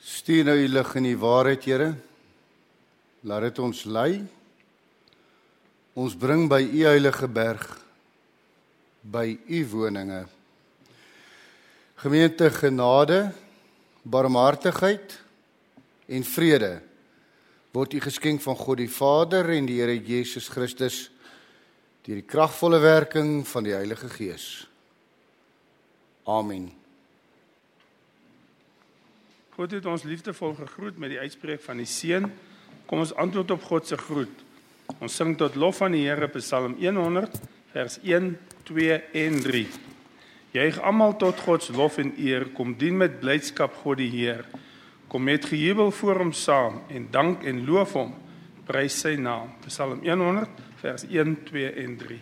Stuur nou u lig in die waarheid, Here. Laat dit ons lei. Ons bring by u heilige berg, by u woninge. Gemeente, genade, barmhartigheid en vrede word u geskenk van God die Vader en die Here Jesus Christus deur die kragvolle werking van die Heilige Gees. Amen. God het ons liefdevol gegroet met die uitspreek van die Seun. Kom ons antwoord op God se groet. Ons sing tot lof van die Here, Psalm 100, vers 1, 2 en 3. Juig almal tot God se lof en eer, kom dien met blydskap God die Heer. Kom met gejubel voor hom saam en dank en loof hom, prys sy naam. Psalm 100, vers 1, 2 en 3.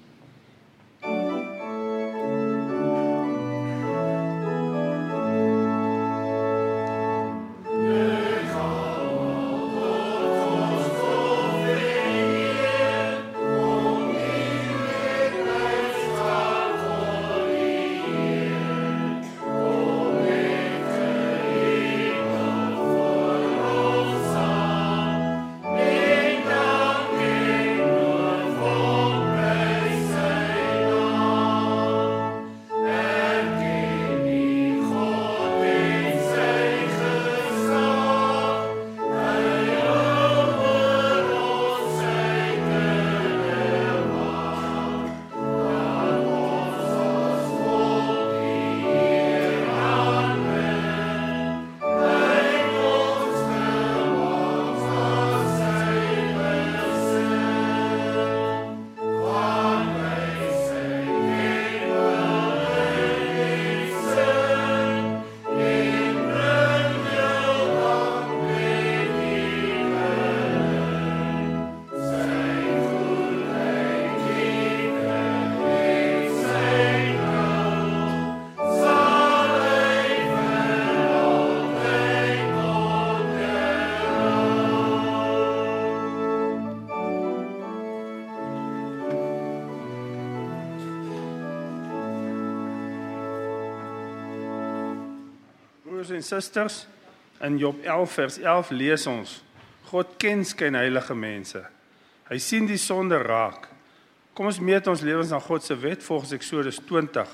En susters, in Job 11 vers 11 lees ons: God ken skyn heilige mense. Hy sien die sonde raak. Kom ons meet ons lewens aan God se wet volgens Eksodus 20.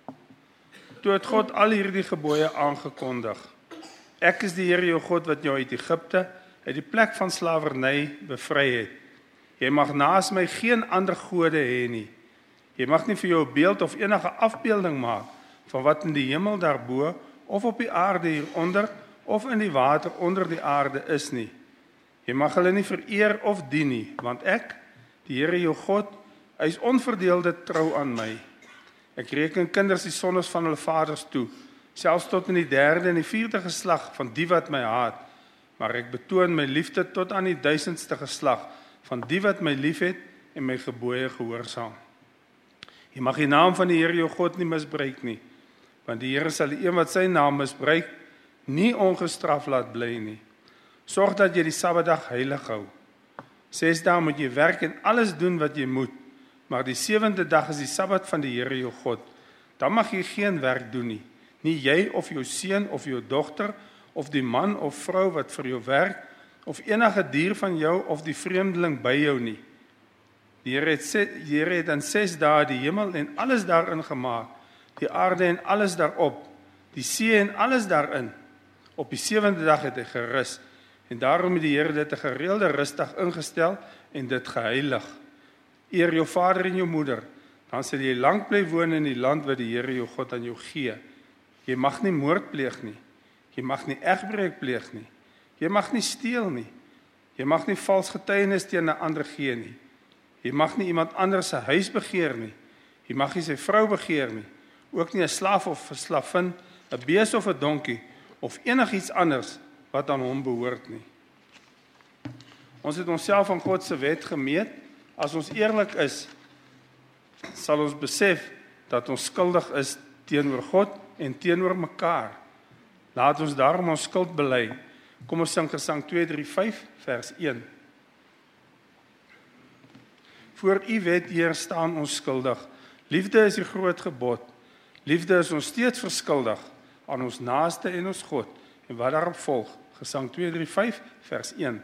Toe het God al hierdie gebooie aangekondig. Ek is die Here jou God wat jou uit Egipte, uit die plek van slawerny bevry het. Jy mag naas my geen ander gode hê nie. Jy mag nie vir jou 'n beeld of enige afbeelding maak van wat in die hemel daarbo of op die aarde hieronder, of in die water onder die aarde is nie. Jy mag hulle nie vereer of dien nie, want ek, die Here jou God, hy is onverdeelde trou aan my. Ek reken kinders die sondes van hulle vaders toe, selfs tot in die 3de en die 4de geslag van die wat my haat, maar ek betoon my liefde tot aan die 1000ste geslag van die wat my liefhet en my gebooie gehoorsaam. Jy mag die naam van die Here jou God nie misbruik nie, want die Here sal die een wat sy naam misbruik, nie ongestraf laat bly nie. Sorg dat jy die Sabbatdag heilig hou. 6 dae moet jy werk en alles doen wat jy moet, maar die 7de dag is die Sabbat van die Here jou God. Dan mag jy geen werk doen nie, nie jy of jou seun of jou dogter, of die man of vrou wat vir jou werk, of enige dier van jou of die vreemdeling by jou nie. Die Here het in 6 dae die hemel en alles daarin gemaak, die aarde en alles daarop, die see en alles daarin. Op die 7de dag het hy gerus, en daarom het die Here dit 'n gereelde rusdag ingestel en dit geheilig. Eer jou vader en jou moeder, dan sal jy lank bly woon in die land wat die Here jou God aan jou gee. Jy mag nie moord pleeg nie, jy mag nie egbreek pleeg nie, jy mag nie steel nie, jy mag nie vals getuienis teen 'n ander gee nie, jy mag nie iemand anders se huis begeer nie, jy mag nie sy vrou begeer nie, ook nie 'n slaaf of 'n slavin, 'n bees of 'n donkie, of enigiets anders wat aan hom behoort nie. Ons het onsself aan God se wet gemeet. As ons eerlik is, sal ons besef dat ons skuldig is teenoor God en teenoor mekaar. Laat ons daarom ons skuld bely. Kom ons sing Gesang 235 vers 1. Voor u wet, Heer, staan ons skuldig. Liefde is die groot gebod. Liefde is ons steeds verskuldig aan ons naaste en ons God en wat daarop volg. Gesang 235 vers 1.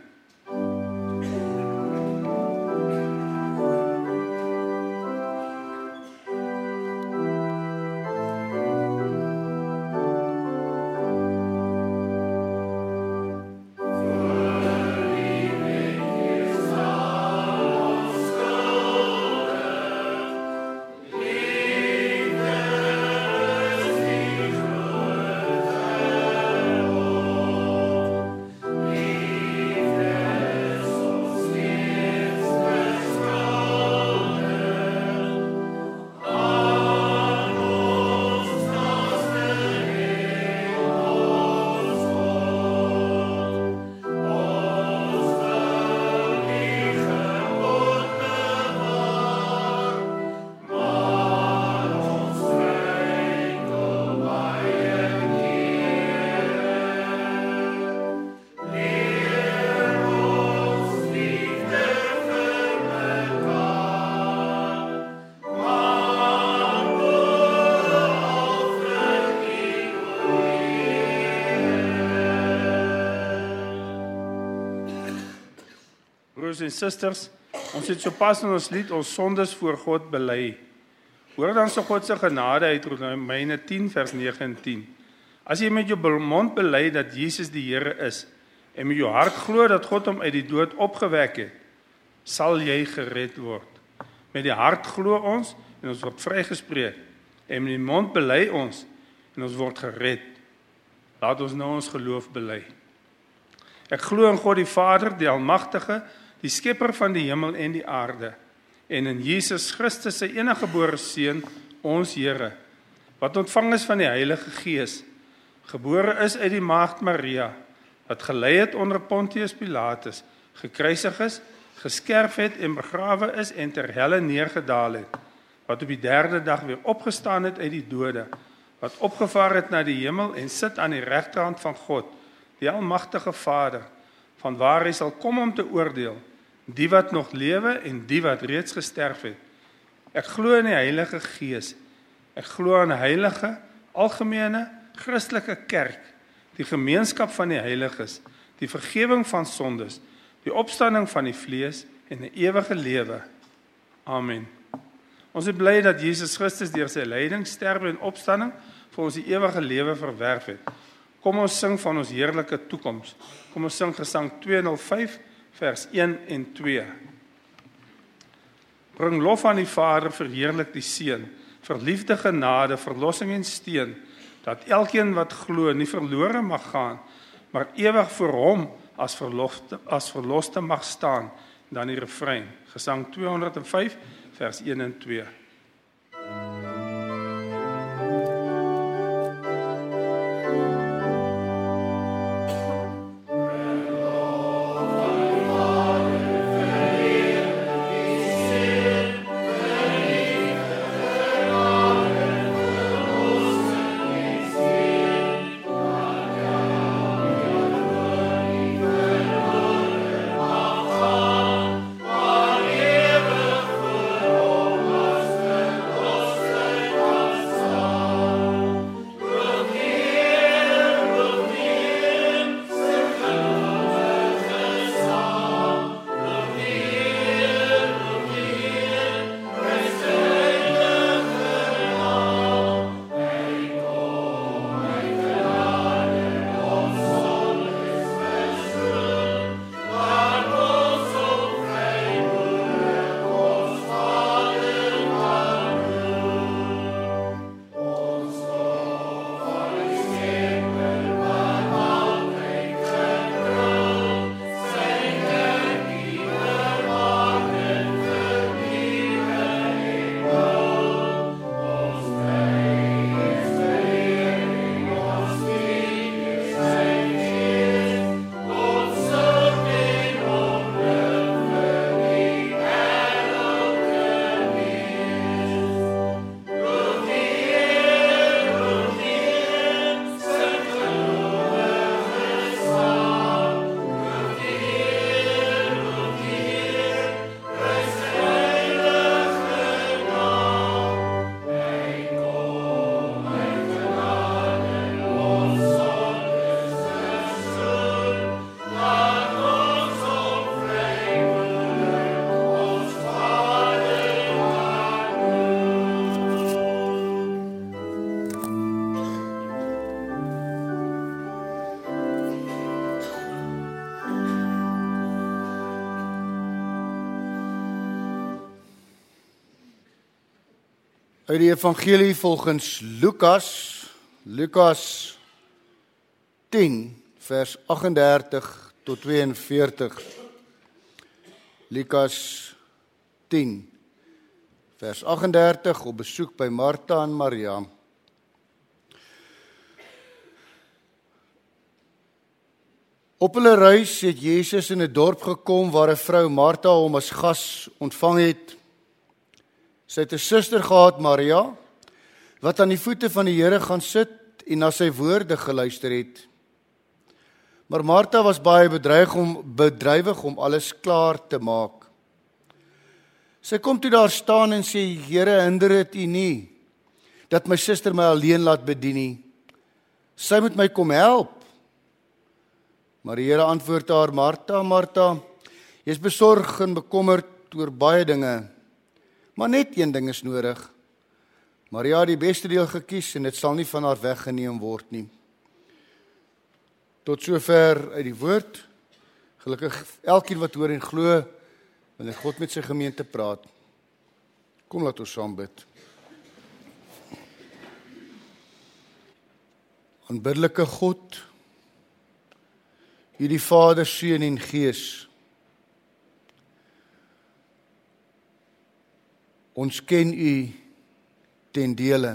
Broers en susters, ons het sopas in ons lied ons sondes voor God bely. Hoor dan so God se genade uit Romeine 10 vers 9 en 10. As jy met jou mond bely dat Jesus die Here is en met jou hart glo dat God hom uit die dood opgewek het, sal jy gered word. Met die hart glo ons en ons word vrygespreek en met die mond bely ons en ons word gered. Laat ons nou ons geloof bely. Ek glo in God die Vader, die Almagtige, die skepper van die hemel en die aarde, en in Jesus Christus sy eniggebore Seun, ons Here, wat ontvang is van die Heilige Gees, gebore is uit die maagd Maria, wat gelei het onder Pontius Pilatus, gekruisig is, geskerf het en begrawe is en ter helle neergedaal het, wat op die 3de dag weer opgestaan het uit die dode, wat opgevaar het na die hemel en sit aan die regterhand van God, die Almagtige Vader, van waar hy sal kom om te oordeel, die wat nog lewe en die wat reeds gesterf het. Ek glo in die Heilige Gees. Ek glo aan 'n heilige, algemene, Christelike kerk, die gemeenskap van die heiliges, die vergifnis van sondes, die opstanding van die vlees en 'n ewige lewe. Amen. Ons is bly dat Jesus Christus deur sy lyding, sterwe en opstanding vir ons die ewige lewe verwerf het. Kom ons sing van ons heerlike toekoms. Kom ons sing gesang 205 vers 1 en 2. Bring lof aan die Vader, verheerlik die Seun, vir liefde, genade, verlossing en steun, dat elkeen wat glo nie verlore mag gaan, maar ewig voor hom as verloste mag staan. Dan die refrein, gesang 205 vers 1 en 2. Uit die evangelie volgens Lukas 10 vers 38 tot 42. Lukas 10 vers 38 op besoek by Martha en Maria. Op hulle reis het Jesus in 'n dorp gekom waar 'n vrou Martha hom as gas ontvang het. Sy het 'n suster gehad, Maria, wat aan die voete van die Here gaan sit en na sy woorde geluister het. Maar Martha was baie bedrywig om alles klaar te maak. Sy kom toe daar staan en sê, Here, hinder dit U nie, dat my suster my alleen laat bedien nie. Sy moet my kom help. Maar die Here antwoord haar, Martha, Martha, jy is besorg en bekommerd oor baie dinge, maar net een ding is nodig. Maria het die beste deel gekies en dit sal nie van haar weggeneem word nie. Tot sover uit die woord. Gelukkig elkeen wat hoor en glo, wanneer God met sy gemeente praat. Kom laat ons saam bid. Aanbiddelike God, U die Vader, Seun en Gees. Ons ken U ten dele.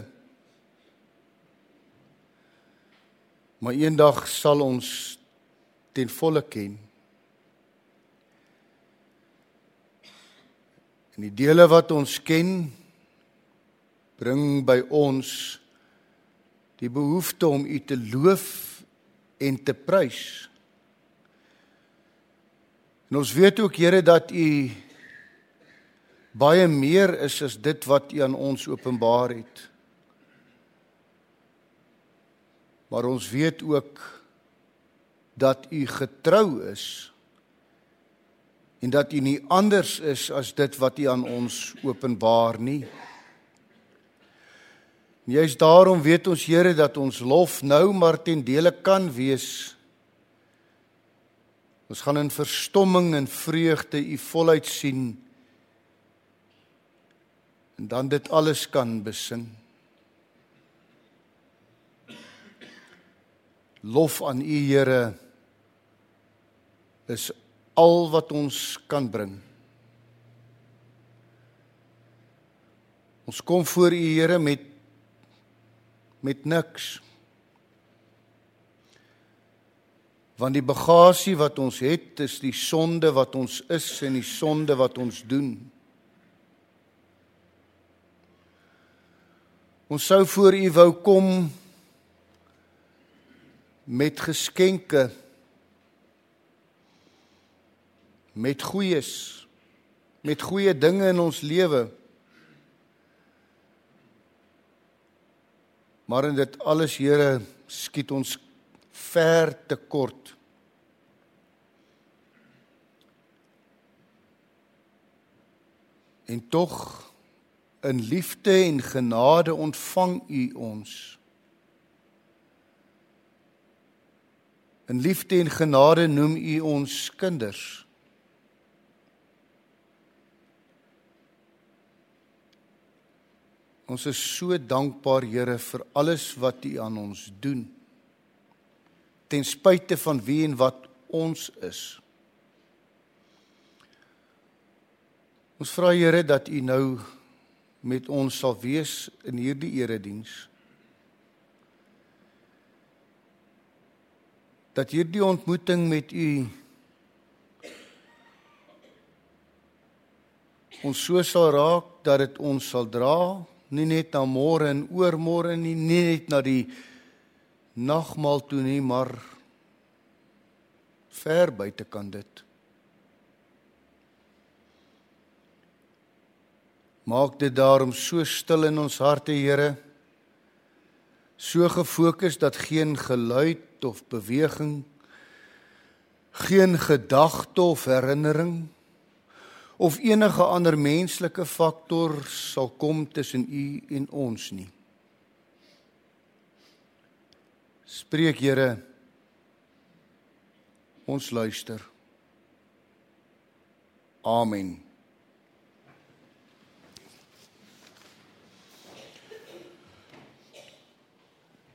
Maar eendag sal ons ten volle ken. En die dele wat ons ken, bring by ons die behoefte om U te loof en te prys. En ons weet ook, Here, dat U baie meer is as dit wat U aan ons openbaar het. Maar ons weet ook dat U getrou is en dat U nie anders is as dit wat U aan ons openbaar nie. En juist daarom weet ons, Here, dat ons lof nou maar ten dele kan wees. Ons gaan in verstomming en vreugde U voluit sien en dan dit alles kan besing. Lof aan U, Here, is al wat ons kan bring. Ons kom voor U, Here, met niks. Want die bagasie wat ons het, is die sonde wat ons is en die sonde wat ons doen. Ons sou voor U wou kom met geskenke, met goeie dinge in ons lewe. Maar in dit alles, Here, skiet ons ver te kort. En tog, in liefde en genade ontvang U ons. In liefde en genade noem U ons kinders. Ons is so dankbaar, Here, vir alles wat U aan ons doen, ten spyte van wie en wat ons is. Ons vra, Here, dat U nou met ons sal wees in hierdie erediens. Dat hierdie ontmoeting met U ons so sal raak, dat dit ons sal dra, nie net na môre en oormôre nie, nie net na die nagmaal toe nie, maar ver buite kan dit. Maak dit daarom so stil in ons harte, Here, so gefokus dat geen geluid of beweging, geen gedagte of herinnering, of enige ander menslike faktor sal kom tussen U en ons nie. Spreek, Here, ons luister. Amen.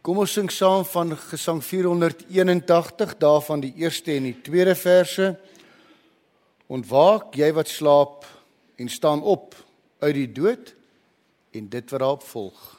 Kom ons sing saam van Gesang 481, daarvan die eerste en die tweede verse. Ontwaak, jy wat slaap, en staan op uit die dood, en dit wat daarop volg.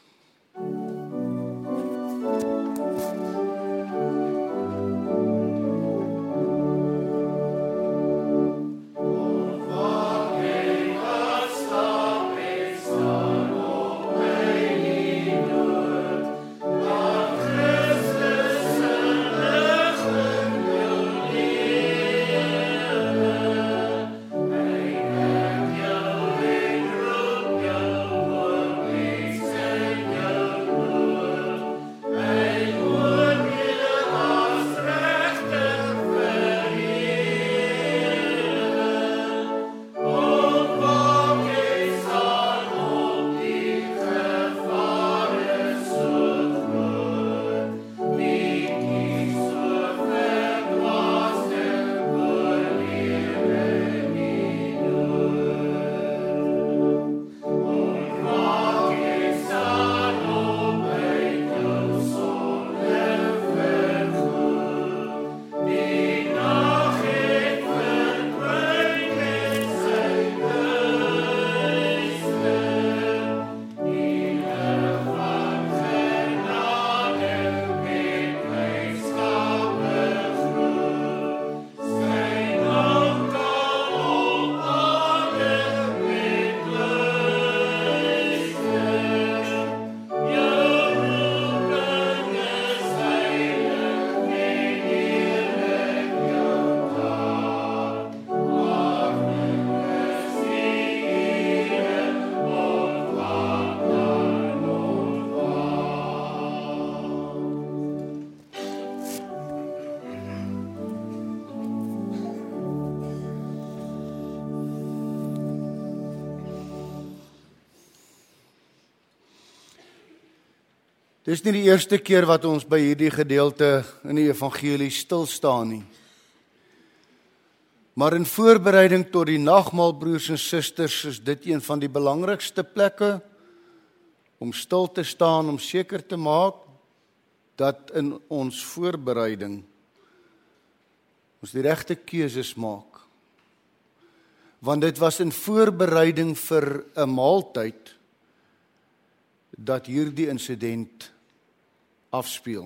Dis nie die eerste keer wat ons by hierdie gedeelte in die evangelie stil staan nie. Maar in voorbereiding tot die nagmaal, broers en susters, is dit een van die belangrikste plekke om stil te staan, om seker te maak dat in ons voorbereiding ons die regte keuses maak. Want dit was in voorbereiding vir 'n maaltyd dat hierdie insident afspeel.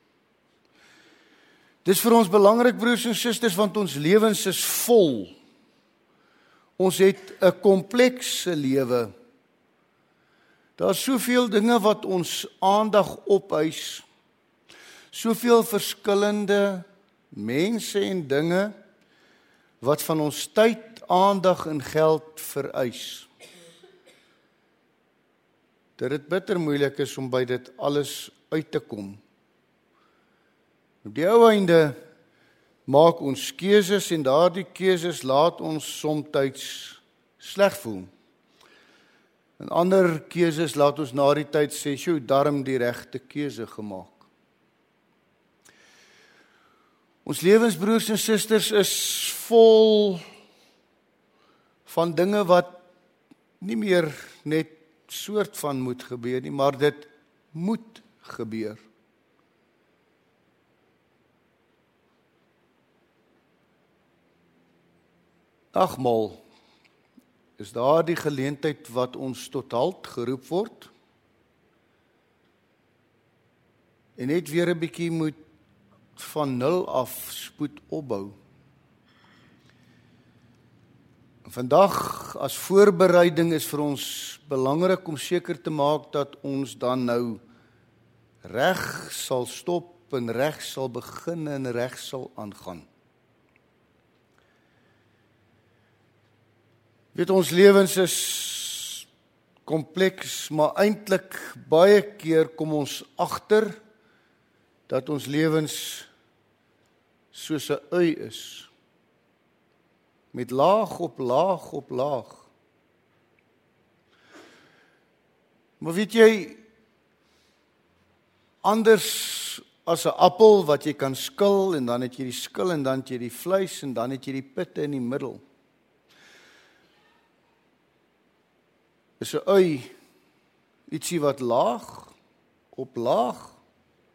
Dis vir ons belangrik, broers en susters, want ons lewens is vol. Ons het 'n komplekse lewe. Daar's soveel dinge wat ons aandag opeis. Soveel verskillende mense en dinge wat van ons tyd, aandag en geld vereis. Dat dit bitter moeilik is om by dit alles uit te kom. Op die ou einde maak ons keuses en daardie keuses laat ons soms sleg voel. En ander keuses laat ons na die tyd sê, "Sjoe, darm die regte keuse gemaak." Ons lewens, broers en susters, is vol van dinge wat nie meer net soort van moet gebeur nie, maar dit moet gebeur. Nagmaal is daardie geleentheid wat ons tot halt geroep word en net weer 'n bietjie moet van nul af spoed opbou. Vandag as voorbereiding is vir ons belangrik om seker te maak dat ons dan nou reg sal stop en reg sal begin en reg sal aangaan. Weet, ons lewens is kompleks, maar eintlik baie keer kom ons agter dat ons lewens soos 'n ui is. Met laag op laag op laag. Maar weet jy, anders as 'n appel wat jy kan skil en dan het jy die skil en dan het jy die vleis en dan het jy die pitte in die middel. Is 'n ui ietsie wat laag op laag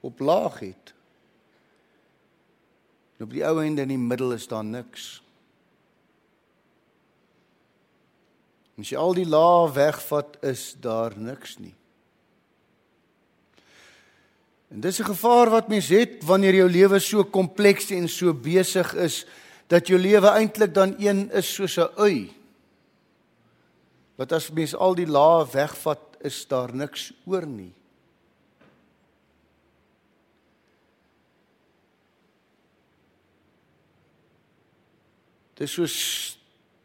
op laag het. En op die ou einde in die middel is daar niks. As jy al die lae wegvat, is daar niks nie. En dis 'n gevaar wat mens het wanneer jou lewe so kompleks en so besig is, dat jou lewe eintlik dan een is soos 'n ui. Wat as mens al die lae wegvat, is daar niks oor nie. Dis soos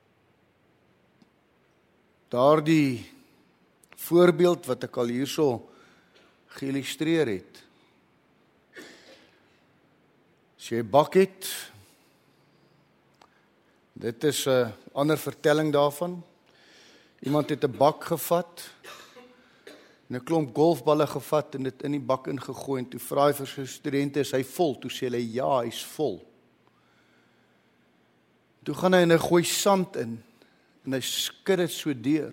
daardie voorbeeld wat ek al hierso geïllustreer het. As jy 'n bak het, dit is 'n ander vertelling daarvan. Iemand het 'n bak gevat en 'n klomp golfballe gevat en dit in die bak ingegooi en toe vra hy vir sy studente, is hy vol? Toe sê hulle ja, hy's vol. Toe gaan hy en hy gooi sand in en hy skud dit so deur.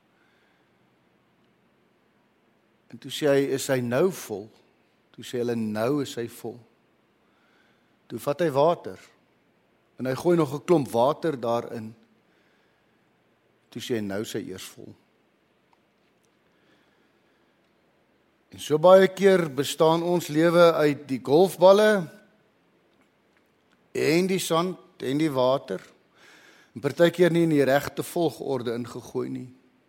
En toe sê hy, is hy nou vol? Toe sê hulle, nou is hy vol. Toe vat hy water en hy gooi nog 'n klomp water daarin. Toe sê hy, nou is hy eers vol. En so baie keer bestaan ons lewe uit die golfballe en die sand en die water. En partykeer nie in die regte volgorde ingegooi nie.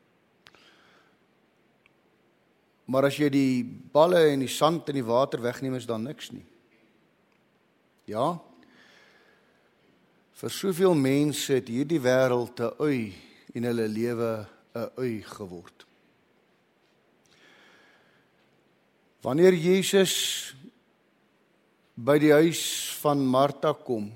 Maar as jy die balle en die sand en die water wegneem, is daar niks nie. Ja, vir soveel mense het hierdie wêreld 'n ui en hulle lewe 'n ui geword. Wanneer Jesus by die huis van Martha kom,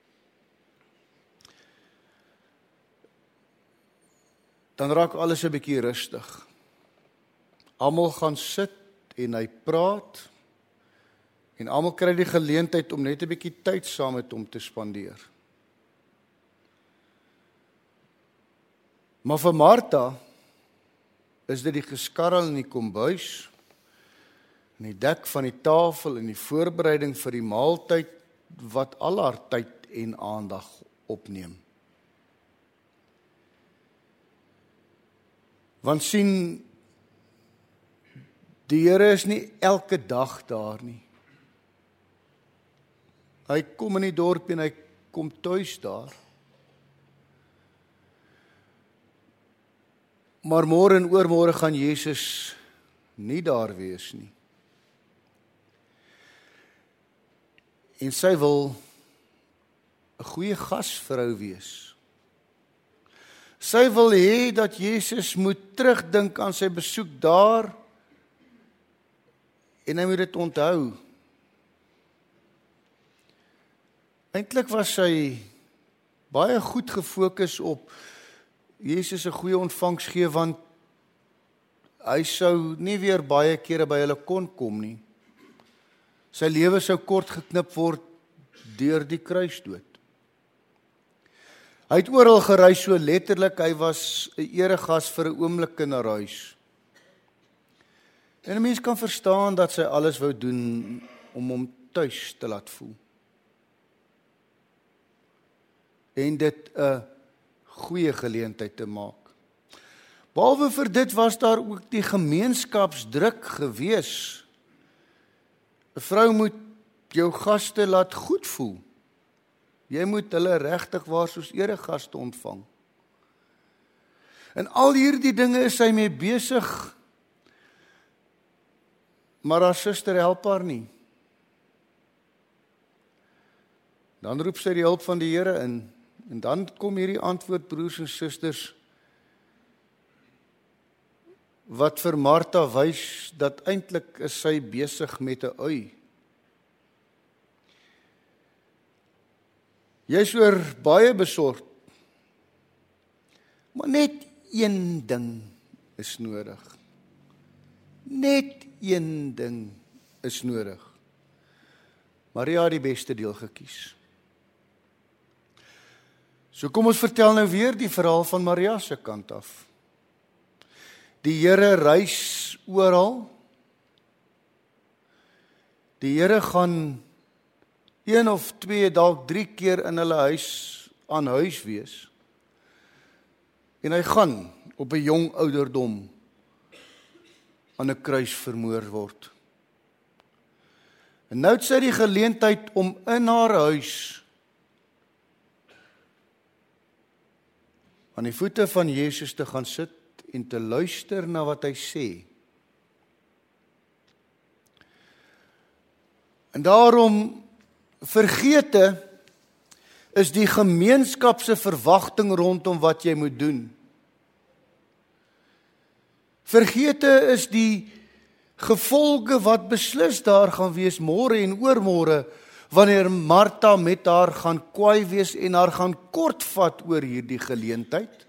dan raak alles 'n bietjie rustig. Almal gaan sit en hy praat, en almal kry die geleentheid om net 'n bietjie tyd saam met hom te spandeer. Maar vir Martha is dit die geskarrel in die kombuis, en die dek van die tafel en die voorbereiding vir die maaltyd wat al haar tyd en aandag opneem. Want sien, die Here is nie elke dag daar nie. Hy kom in die dorp en hy kom tuis daar. Maar môre en oormôre gaan Jesus nie daar wees nie. En sy wil 'n goeie gasvrou wees. Sy wil hê dat Jesus moet terugdink aan sy besoek daar en hy moet dit onthou. Eintlik was sy baie goed gefokus op Jesus 'n goeie ontvangs gee, want hy sou nie weer baie kere by hulle kon kom nie. Sy lewe sou kort geknip word deur die kruisdood. Hy het oral gereis, so letterlik, hy was 'n eregas vir 'n oomblik in haar huis. En 'n mens kan verstaan dat sy alles wou doen om hom tuis te laat voel. En dit 'n goeie geleentheid te maak. Behalwe vir dit was daar ook die gemeenskapsdruk gewees. 'n Vrou moet jou gaste laat goed voel. Jy moet hulle regtig waar soos eregaste ontvang. En al hierdie dinge is sy mee besig, maar haar suster help haar nie. Dan roep sy die hulp van die Here in, en dan kom hierdie antwoord, broers en susters, wat vir Martha wys dat eintlik is sy besig met 'n ui. Jy is oor baie besorg, maar net een ding is nodig. Net een ding is nodig. Maria het die beste deel gekies. So kom ons vertel nou weer die verhaal van Maria se kant af. Die Here reis oral. Die Here gaan 1 of 2, dalk 3 keer in hulle huis aan huis wees. En hy gaan op 'n jong ouderdom aan 'n kruis vermoor word. En nou het sy die geleentheid om in haar huis aan die voete van Jesus te gaan sit en te luister na wat hy sê. En daarom vergete is die gemeenskap se verwagting rondom wat jy moet doen. Vergete is die gevolge wat beslis daar gaan wees môre en oormôre wanneer Martha met haar gaan kwaai wees en haar gaan kortvat oor hierdie geleentheid.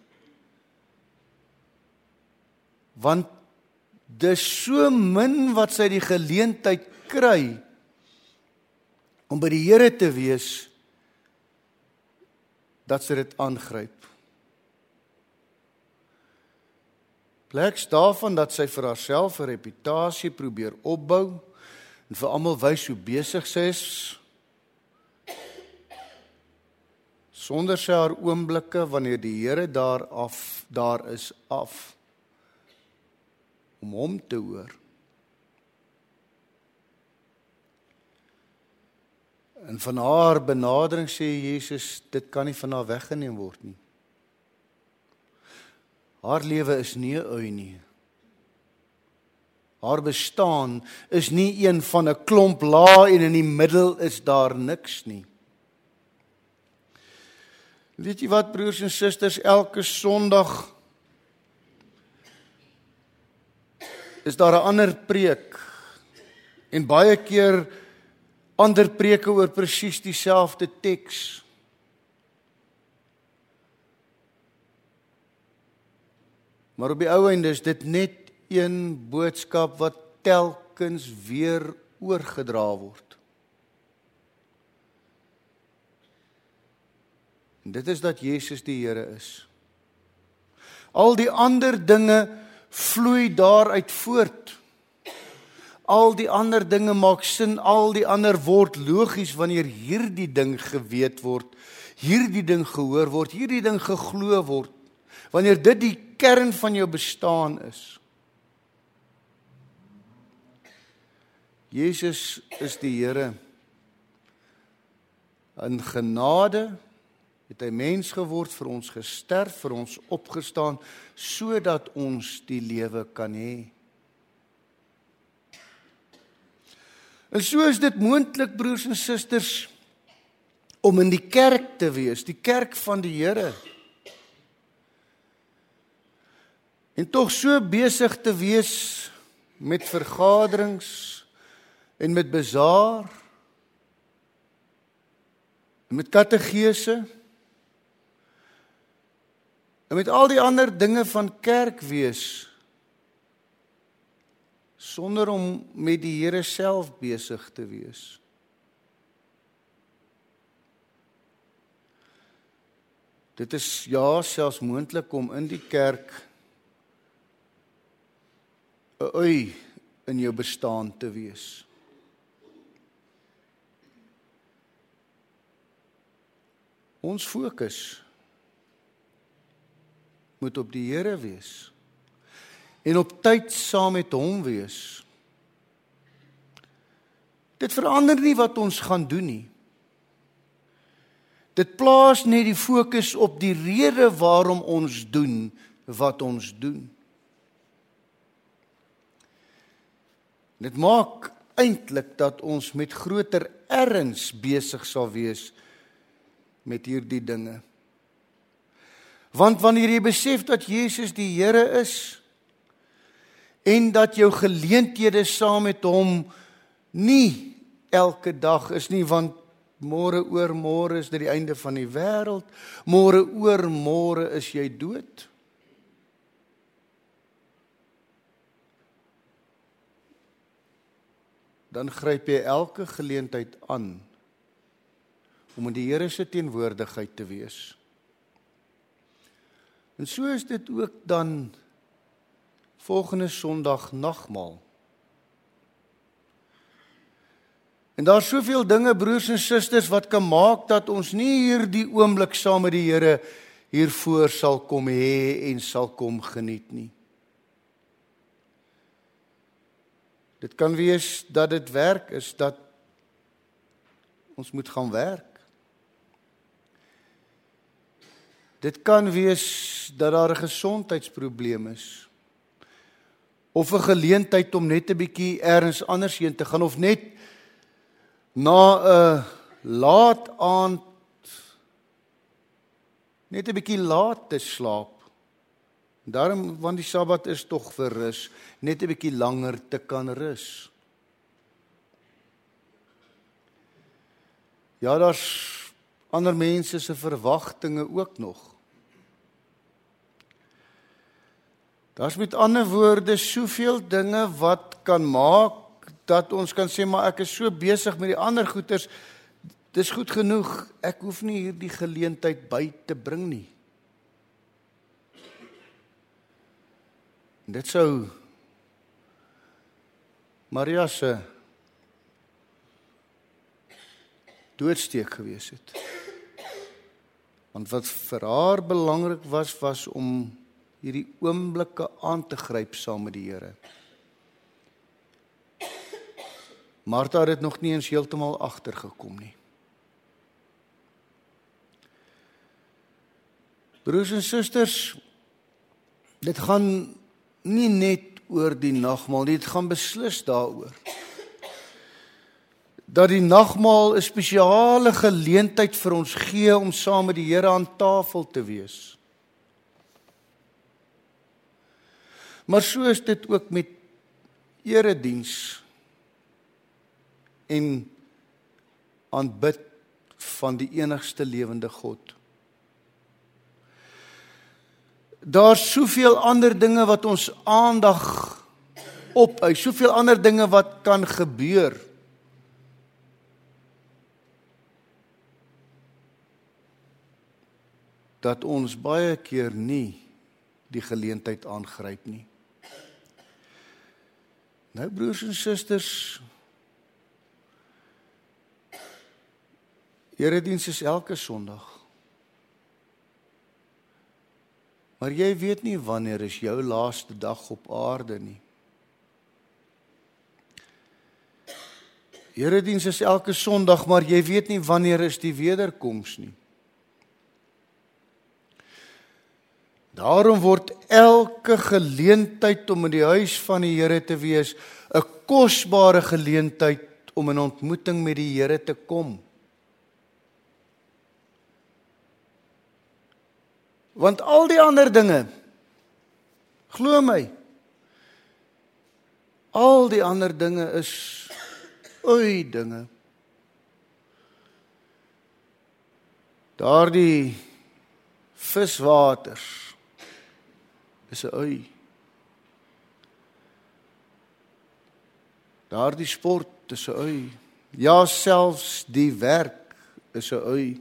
Want dis so min wat sy die geleentheid kry om by die Here te wees, dat sy dit aangryp. Pleks daarvan dat sy vir haarself 'n reputasie probeer opbou en vir almal wys hoe besig sy is, sonder sy haar oomblikke wanneer die Here daar is af om hom te hoor. En van haar benadering sê Jesus, dit kan nie van haar weggeneem word nie. Haar lewe is nie 'n ui nie. Haar bestaan is nie een van 'n klomp lae en in die middel is daar niks nie. Weet jy wat, broers en susters, elke Sondag is daar 'n ander preek en baie keer ander preke oor presies dieselfde teks. Maar op die ou einde is dit net een boodskap wat telkens weer oorgedra word. En dit is dat Jesus die Here is. Al die ander dinge vloei daaruit voort. Al die ander dinge maak sin, al die ander word logies wanneer hierdie ding geweet word, hierdie ding gehoor word, hierdie ding geglo word. Wanneer dit die kern van jou bestaan is. Jesus is die Here. In genade het hy mens geword, vir ons gesterf, vir ons opgestaan, sodat ons die lewe kan hê. En so is dit moontlik, broers en susters, om in die kerk te wees, die kerk van die Here. En tog so besig te wees met vergaderings en met bazaar en met kategese en met al die ander dinge van kerk wees, sonder om met die Here self besig te wees. Dit is selfs moontlik om in die kerk 'n ui in jou bestaan te wees. Ons fokus moet op die Here wees en op tyd saam met hom wees. Dit verander nie wat ons gaan doen nie. Dit plaas net die fokus op die rede waarom ons doen wat ons doen. Dit maak eintlik dat ons met groter erns besig sal wees met hierdie dinge. Want wanneer jy besef dat Jesus die Here is en dat jou geleenthede saam met hom nie elke dag is nie, want môre oor môre is dit die einde van die wêreld, môre oor môre is jy dood. Dan gryp jy elke geleentheid aan om in die Here se teenwoordigheid te wees. En so is dit ook dan volgende Sondag nagmaal. En daar is soveel dinge, broers en susters, wat kan maak dat ons nie hier die oomblik saam met die Here hiervoor sal kom hê en sal kom geniet nie. Dit kan wees dat dit werk is, dat ons moet gaan werk. Dit kan wees dat daar 'n gesondheidsprobleem is, of 'n geleentheid om net 'n bietjie ergens anders heen te gaan, of net na 'n laat aand net 'n bietjie laat te slaap. Daarom, want die Sabbat is tog vir rus, net 'n bietjie langer te kan rus. Ja, daar's ander mense se verwagtinge ook nog. Daar's met ander woorde soveel dinge wat kan maak dat ons kan sê, maar ek is so besig met die ander goeters, dis goed genoeg, ek hoef nie hierdie geleentheid by te bring nie. Dit sou Maria se doodsteek gewees het. Want wat vir haar belangrik was om hierdie oomblikke aan te gryp saam met die Here. Martha het dit nog nie eens heeltemal agtergekom nie. Broers en susters, dit gaan nie net oor die nagmaal nie, dit gaan beslis daaroor dat die nagmaal 'n spesiale geleentheid vir ons gee om saam met die Here aan tafel te wees. Maar so is dit ook met erediens en aanbid van die enigste lewende God. Daar's soveel ander dinge wat ons aandag opeis, soveel ander dinge wat kan gebeur. Dat ons baie keer nie die geleentheid aangryp nie. Nou broers en susters, erediens is elke Sondag. Maar jy weet nie wanneer is jou laaste dag op aarde nie. Erediens is elke Sondag, maar jy weet nie wanneer is die wederkoms nie. Daarom word elke geleentheid om in die huis van die Here te wees 'n kosbare geleentheid om in ontmoeting met die Here te kom. Want al die ander dinge, glo my, al die ander dinge is dinge. Daardie viswaters is 'n Daardie sport is 'n Ja, selfs die werk is 'n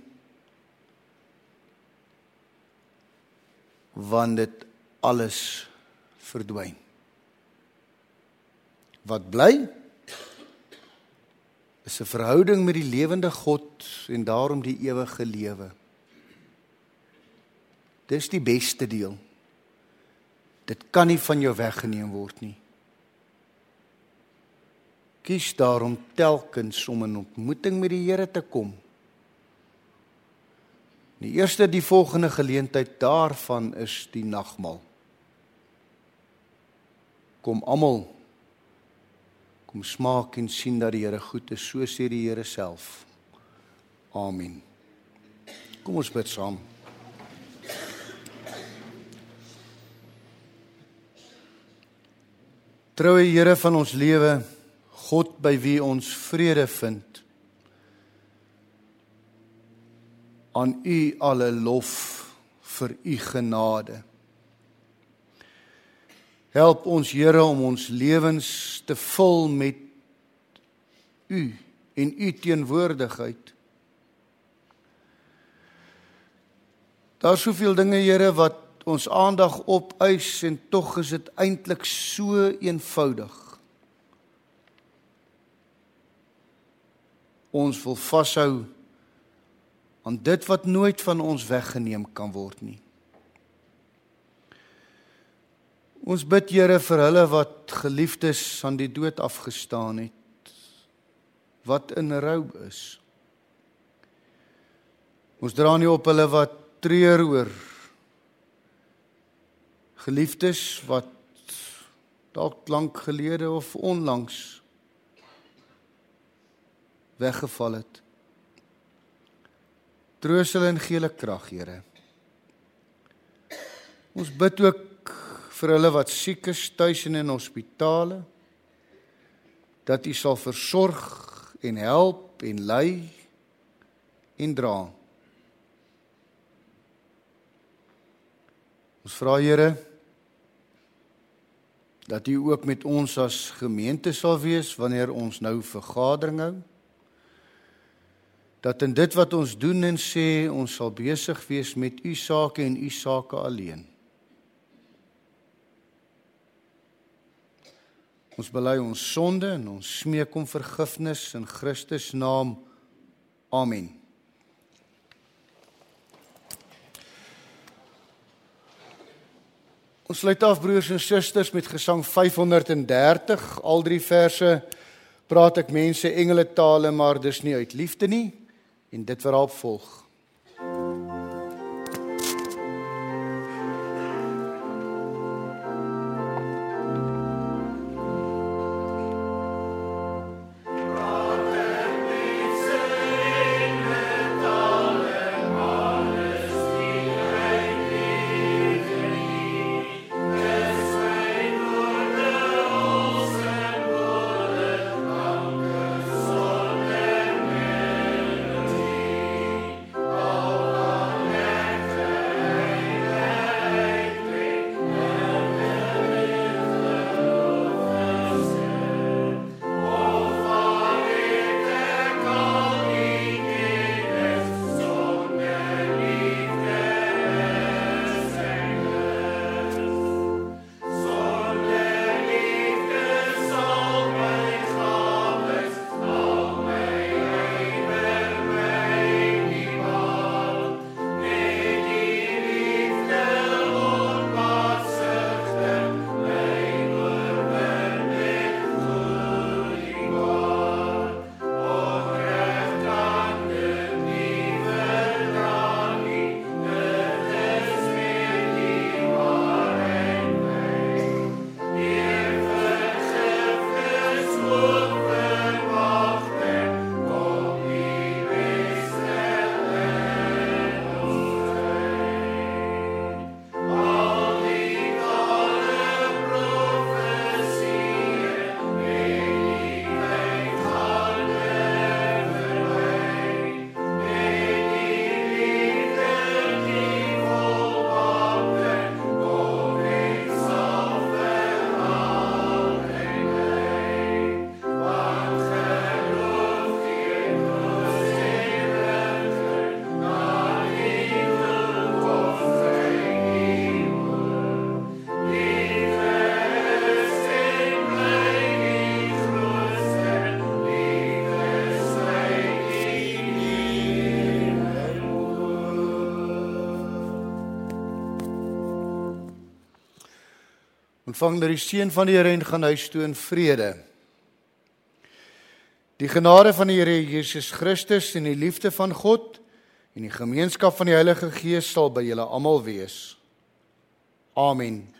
Want dit alles verdwyn. Wat bly is 'n verhouding met die lewende God en daarom die ewige lewe. Dis die beste deel. Dit kan nie van jou weggeneem word nie. Kies daarom telkens om in ontmoeting met die Here te kom. Die volgende geleentheid daarvan is die nagmaal. Kom almal, kom smaak en sien dat die Here goed is, so sê die Here self. Amen. Kom ons bid saam. Troue Here van ons lewe, God by wie ons vrede vind, aan U alle lof vir U genade. Help ons Here om ons lewens te vul met U en U teenwoordigheid. Daar is soveel dinge, Here, wat ons aandag opeis en tog is dit eintlik so eenvoudig. ons wil vashou aan dit wat nooit van ons weggeneem kan word nie. Ons bid, Here, vir hulle wat geliefdes aan die dood afgestaan het, wat in rou is. Ons dra nie op hulle wat treur oor geliefdes wat dalk lank gelede of onlangs weggeval het. Troos hulle en gee hulle krag, Here. Ons bid ook vir hulle wat siek is tuis en in hospitale, dat U sal versorg en help en lei en dra. Ons vra, Here, dat U ook met ons as gemeente sal wees wanneer ons nou vergadering hou. Dat in dit wat ons doen en sê, ons sal besig wees met U sake en U sake alleen. Ons bely ons sonde en ons smeek om vergifnis in Christus naam. Amen. Ons sluit af, broers en susters, met gesang 530. Al 3 verse praat ek mense engele tale, maar dis nie uit liefde nie. En dit wat daarop volg. Ontvang dat die seën van die Here en gaan huis toe in vrede. Die genade van die Here Jesus Christus en die liefde van God en die gemeenskap van die Heilige Gees sal by julle almal wees. Amen.